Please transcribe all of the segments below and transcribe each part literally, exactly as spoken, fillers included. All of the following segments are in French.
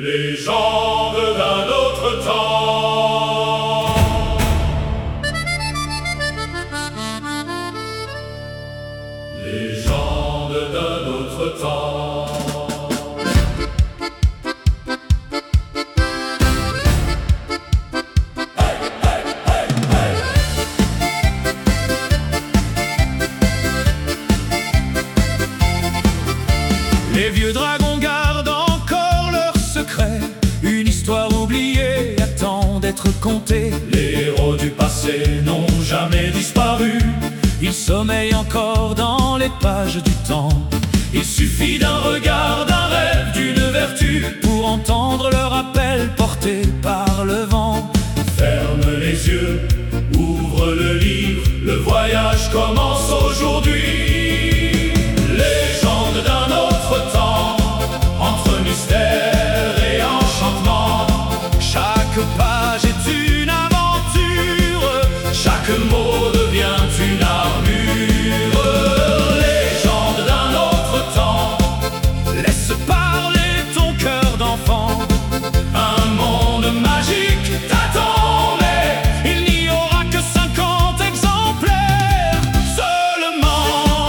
Légende d'un autre temps. Légende d'un autre temps. Les vieux dragons gardent encore leurs secrets. Une histoire oubliée attend d'être contée. Les héros du passé n'ont jamais disparu. Ils sommeillent encore dans les pages du temps. Il suffit d'un regard, d'un rêve, d'une vertu pour entendre leur appel porté par le vent. Ferme les yeux, ouvre le livre, le voyage commence aujourd'hui. Légende d'un autre temps, entre mystère et enchantement. Chaque page est une aventure, chaque mot devient une armure. Légende d'un autre temps, laisse parler ton cœur d'enfant. Un monde magique t'attend, mais il n'y aura que cinquante exemplaires seulement.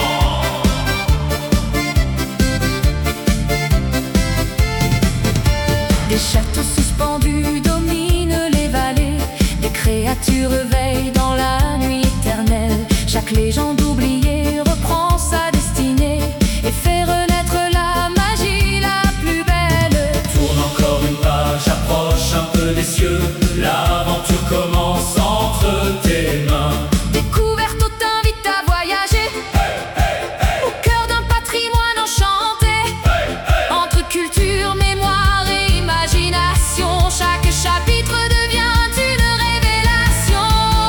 Des châteaux suspendus dominent les vallées. Des créatures veillent dans la nuit éternelle. Chaque légende oubliée reprend sa destinée et fait renaître la magie la plus belle. Tourne encore une page, approche un peu des cieux. L'aventure commence entre tes mains. Découverto t'invite à voyager, hey, hey, hey. Au cœur d'un patrimoine enchanté, hey, hey. Entre culture, mémoire et imagination, chaque chapitre devient une révélation.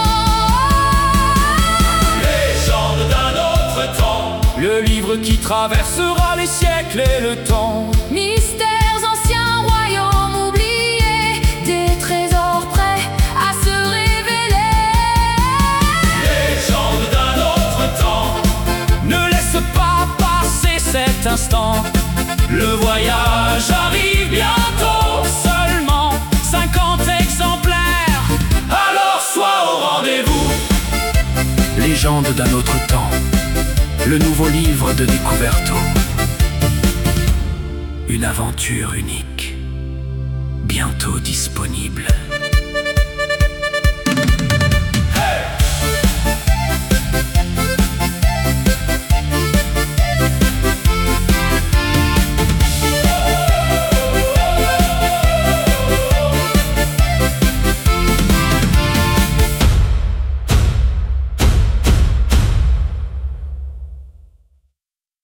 Légende d'un autre temps, le livre qui traversera les siècles et le temps. Mystères anciens, royaumes oubliés, des trésors prêts à se révéler. Légende d'un autre temps, ne laisse pas passer cet instant. le voyage arrive bientôt. Seulement cinquante exemplaires, alors sois au rendez-vous. Légende d'un autre temps, le nouveau livre de Découverto. Une aventure unique, bientôt disponible.